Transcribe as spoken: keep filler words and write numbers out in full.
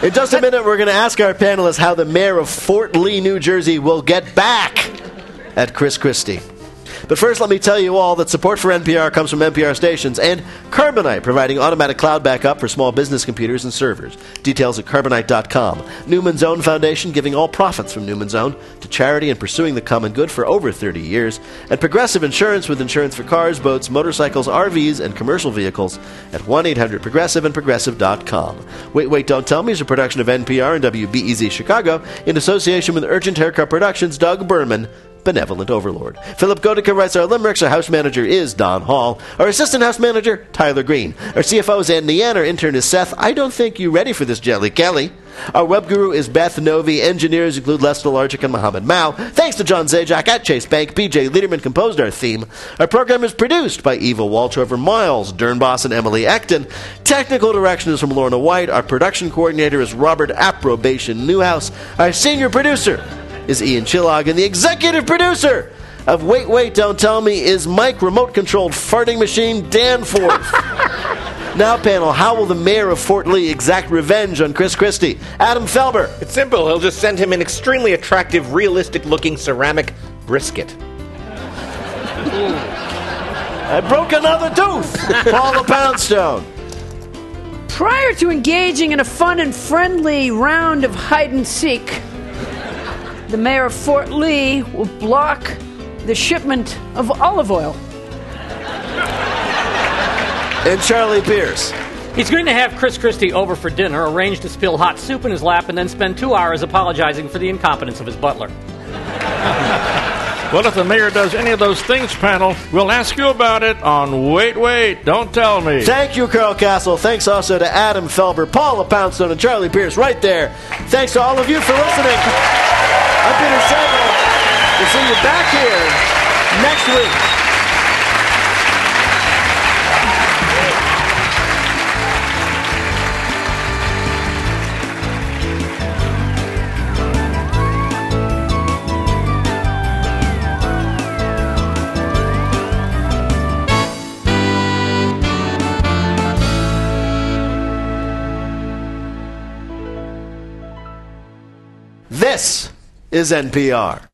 In just a minute, we're going to ask our panelists how the mayor of Fort Lee, New Jersey will get back at Chris Christie. But first, let me tell you all that support for N P R comes from N P R stations and Carbonite, providing automatic cloud backup for small business computers and servers. Details at carbonite dot com. Newman's Own Foundation, giving all profits from Newman's Own to charity and pursuing the common good for over thirty years. And Progressive Insurance, with insurance for cars, boats, motorcycles, R Vs, and commercial vehicles at one eight hundred progressive and progressive dot com. Wait, Wait, Don't Tell Me is a production of N P R and W B E Z Chicago in association with Urgent Haircut Productions, Doug Berman, Benevolent Overlord. Philip Godica writes our limericks. Our house manager is Don Hall. Our assistant house manager, Tyler Green. Our C F O is Ann Nean. Our intern is Seth. I don't think you ready for this, Jelly Kelly. Our web guru is Beth Novi. Engineers include Les Delargic and Mohammed Mao. Thanks to John Zajac at Chase Bank. P J Liederman composed our theme. Our program is produced by Eva Waltrover Miles, Dernboss, and Emily Acton. Technical direction is from Lorna White. Our production coordinator is Robert Approbation Newhouse. Our senior producer is Ian Chillog, and the executive producer of Wait, Wait, Don't Tell Me is Mike remote-controlled farting machine Danforth. Now, panel, how will the mayor of Fort Lee exact revenge on Chris Christie? Adam Felber. It's simple. He'll just send him an extremely attractive, realistic-looking ceramic brisket. I broke another tooth. Paula Poundstone. Prior to engaging in a fun and friendly round of hide-and-seek, the mayor of Fort Lee will block the shipment of olive oil. And Charlie Pierce. He's going to have Chris Christie over for dinner, arrange to spill hot soup in his lap, and then spend two hours apologizing for the incompetence of his butler. Well, if the mayor does any of those things, panel, we'll ask you about it on Wait, Wait, Don't Tell Me. Thank you, Carl Castle. Thanks also to Adam Felber, Paula Poundstone, and Charlie Pierce right there. Thanks to all of you for listening. I'm Peter Sagal. We'll see you back here next week. This is N P R.